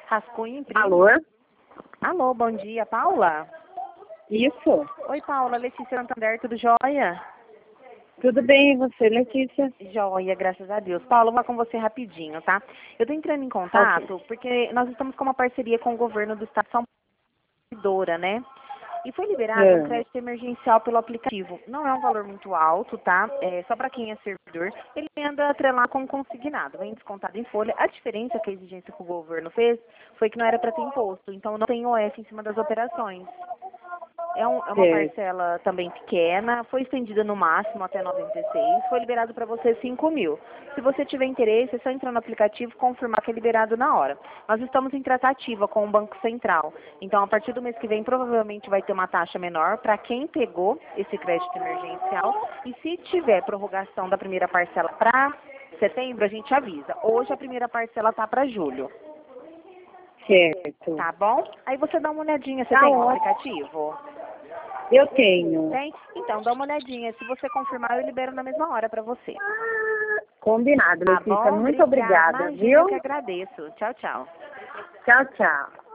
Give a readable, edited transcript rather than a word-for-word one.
Rascunho Imprime. Alô? Alô, bom dia, Paula? Isso. Oi, Paula, Letícia Santander, tudo jóia? Tudo bem, e você, Letícia? Jóia, graças a Deus. Paula, vou falar com você rapidinho, tá? Eu tô entrando em contato porque nós estamos com uma parceria com o governo do estado de São Paulo, né? E foi liberado um crédito emergencial pelo aplicativo. Não é um valor muito alto, tá? É só para quem é servidor. Ele anda atrelado com consignado, vem descontado em folha. A diferença que a exigência que o governo fez foi que não era para ter imposto. Então não tem OS em cima das operações. É uma parcela também pequena, foi estendida no máximo até 96, foi liberado para você 5 mil. Se você tiver interesse, é só entrar no aplicativo e confirmar que é liberado na hora. Nós estamos em tratativa com o Banco Central, então a partir do mês que vem provavelmente vai ter uma taxa menor para quem pegou esse crédito emergencial e se tiver prorrogação da primeira parcela para setembro, a gente avisa. Hoje a primeira parcela tá para julho. Certo. Tá bom? Aí você dá uma olhadinha, você tem o aplicativo? Eu tenho. Tem? Então, dá uma olhadinha. Se você confirmar, eu libero na mesma hora para você. Combinado, Tá Letícia. bom? Muito obrigada, Imagina, viu? eu que agradeço. Tchau, tchau. Tchau, tchau.